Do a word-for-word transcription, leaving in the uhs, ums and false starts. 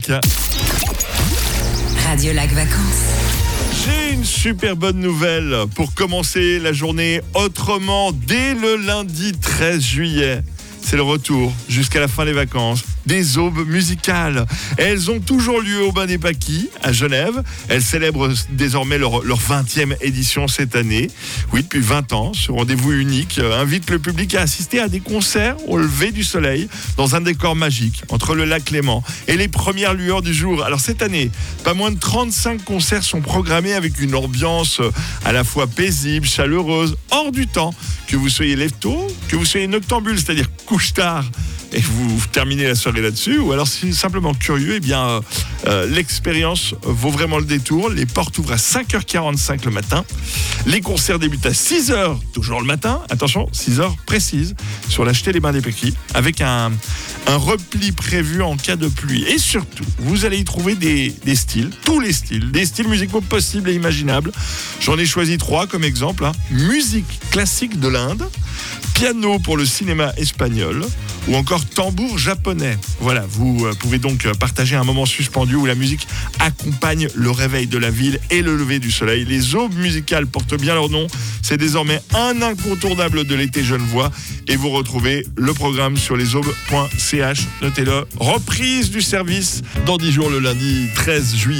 Radio Lac Vacances. J'ai une super bonne nouvelle pour commencer la journée autrement dès le lundi treize juillet. C'est le retour, jusqu'à la fin des vacances, des aubes musicales. Elles ont toujours lieu au Bain des Paquis, à Genève. Elles célèbrent désormais leur, leur vingtième édition cette année. Oui, depuis vingt ans, ce rendez-vous unique invite le public à assister à des concerts au lever du soleil, dans un décor magique, entre le lac Léman et les premières lueurs du jour. Alors cette année, pas moins de trente-cinq concerts sont programmés avec une ambiance à la fois paisible, chaleureuse, hors du temps. Que vous soyez lève-tôt, que vous soyez noctambule, c'est-à-dire couche tard, et vous terminez la soirée là-dessus, ou alors si simplement curieux, eh bien euh, euh, l'expérience vaut vraiment le détour. Les portes ouvrent à cinq heures quarante-cinq le matin. Les concerts débutent à six heures, toujours le matin. Attention, six heures précises, sur l'acheter les Bains des Paquis, avec un, un repli prévu en cas de pluie. Et surtout, vous allez y trouver des, des styles, tous les styles, des styles musicaux possibles et imaginables. J'en ai choisi trois comme exemple. Hein. Musique classique de l'Inde, piano pour le cinéma espagnol, ou encore tambour japonais. Voilà, vous pouvez donc partager un moment suspendu où la musique accompagne le réveil de la ville et le lever du soleil. Les aubes musicales portent bien leur nom. C'est désormais un incontournable de l'été genevois. Et vous retrouvez le programme sur lesaubes point c h. Notez-le. Reprise du service dans dix jours le lundi treize juillet.